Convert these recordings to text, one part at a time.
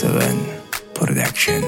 7 پرودکشن.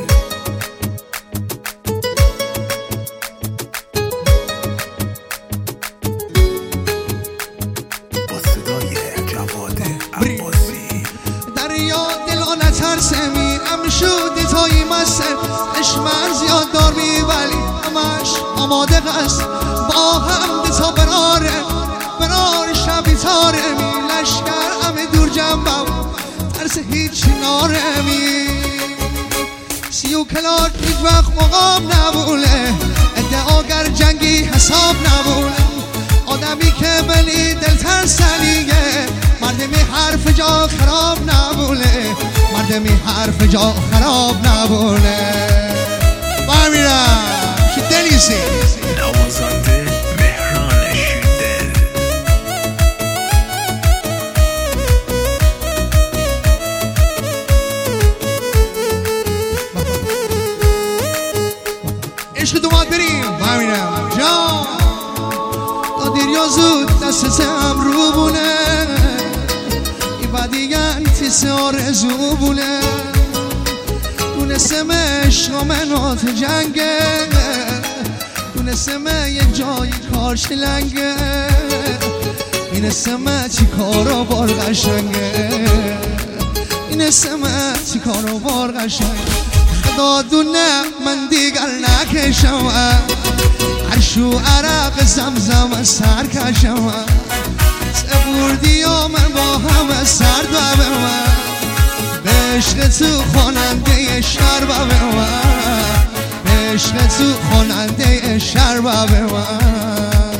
با صدای جواد عباسی. دریا دلا نترسه میرم شودی تایی مسته اشمر زیاد دار بی ولی همش آماده قصد با هم تا برار شبی تاره می لشکر همه دور جنبم ترس هیچ ناره می سی و کلاک هیچ وقت مقام نبوله ادعاگر جنگی حساب نبوله آدمی که بلی دل ترسنیه مردمی حرف جا خراب نبوله مردمی حرف جا خراب نبوله برمیرم که دلیسی نوازنده مهران شیردل. عشق دومات بریم برمیرم جان تا دیر یا زود دستم رو بونه ای بدیگه انتیس آرزو بونه دونستم عشق منات جنگه دونستم یک جای کار شلنگه اینستم چی کارا بار قشنگه اینستم چی کارا بار قشنگه خدا دونه من دیگر نکشم عرشو عرق زمزم سر کشم سبوردی و من با همه سرد و به من به عشق تو خواننده شر و به من به عشق تو خواننده شر و به من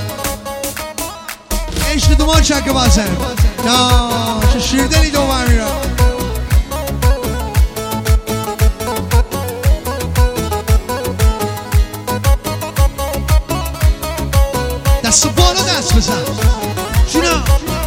عشق دومان چکه بازه نه چه شیردلی دومان میرم دست بالا دست بزن جونا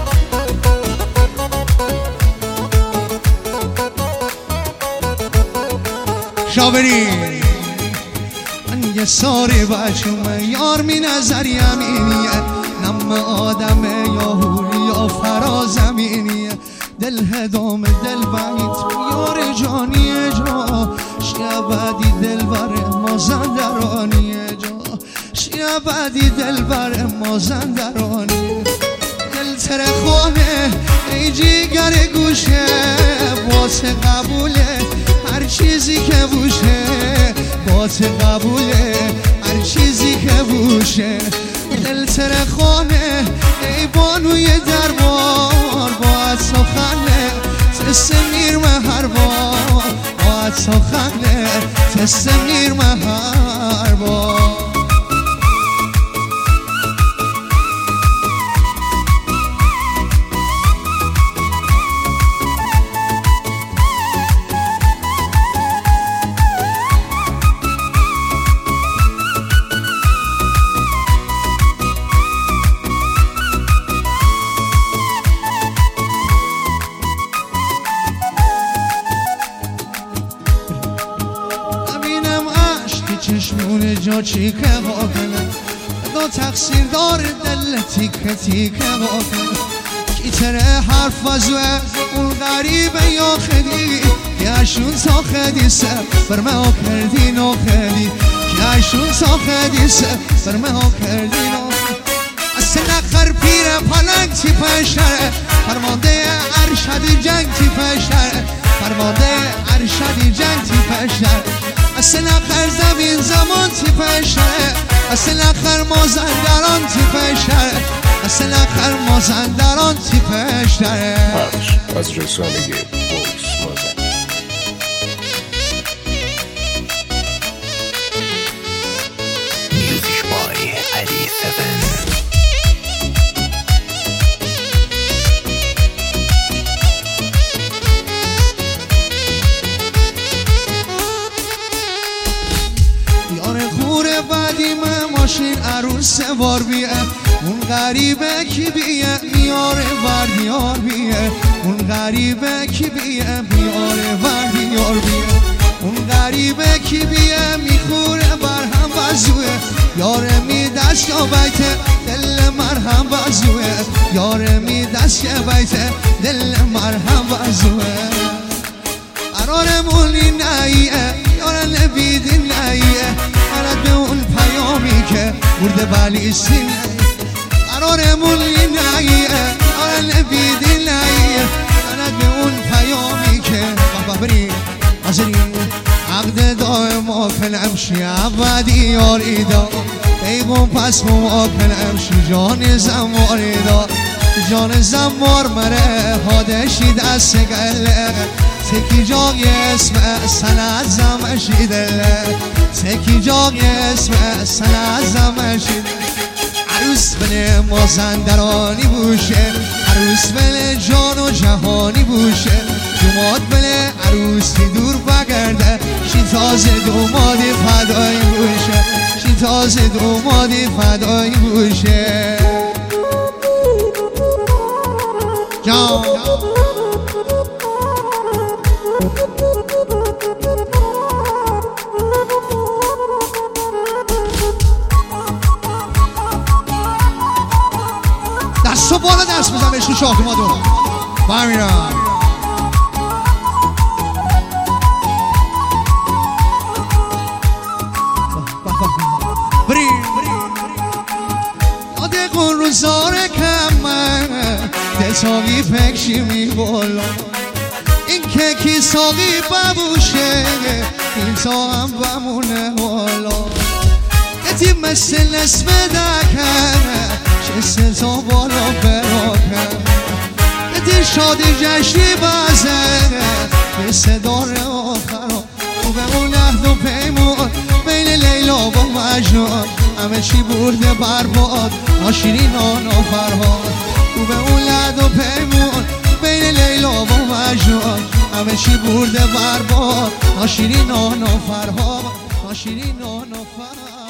شاوری من یه ساری بچم یار می نظر یمینیه نم آدمه یا هوری یا فرازمینیه دل هدام دل بایت یار جانیه جا شیعبدی دل بر مازندرانیه جا شیعبدی دل بر مازندرانیه دل ترخونه ای جیگر گوشه واسه قبوله هر چیزی که بوشه واسه قبوله هر چیزی که بوشه دل ترخونه ای بانوی دربار باید سخنه تست میرمه هر بار باید سخنه تست میرمه هر بار چشمون جا چیکه واکنه دو تقصیر دار دل تیکه تیکه واکنه کی تره حرف وزوه اون غریبه یا خدی کیشون تا خدی سر برمه ها کردی نو خدی کیشون تا خدی سر برمه ها کردی نو اصل نخر پیر پلنگ تی پشتره فرمانده ارشدی جنگ تی پشتره فرمانده ارشدی جنگ تی پشتره اصل آخر زمین زمان تی پشتره اصل آخر مازندران تی پشتره اصل آخر مازندران تی پشتره از رسانه بوکس مازندران. میوزیک بای علی 7. ماشین عروس سوار بیه اون غریبه کی بیه میاره وردیار بیه اون غریبه کی بیه میاره وردیار بیه اون غریبه کی بیه میخوره برهم وزوه یاره می دست یا بیته دل مرهم وزوه یاره می دست یا بیته دل مرهم وزوه قرارمون برده بلی سینه قرارمون ایناییه آره نبیدی لاییه منت به اون پیامی که بابا بریم حاضری عقد دائما کلمشی عبدی یاری دا بیگم پس ما کلمشی جان زماری دا جان زمار مره حادشی دست گله سکی جای اسم سنت زمشی دله سکی جای اسم سنت زمشی دله عروس بله مازندرانی بوشه عروس بله جان و جهانی بوشه دوماد بله عروسی دور بگرده شی تازه دومادی فدایی بوشه شی تازه دومادی فدایی بوشه جان دستو بالا دست بزن بهش تو شاخ مادو برمیرم بریم یاده کن روزار کمه دلتاقی فکشی می بالا این که کی ساقی ببوشه این تا هم بمونه حالا یتی مثل نسم دکن چه تا بالا براکن یتی شادی جشنی بزنه به صدار آخرا و به اون عهد و پیمون بین لیلا و مجنون همه چی برده برباد ناشیرین آن و فرهاد و به اون عهد و پیمون بین لیلا و مجنون همه چی برده برباد ناشیرین آن و فرهاد ناشیرین آن و فرهاد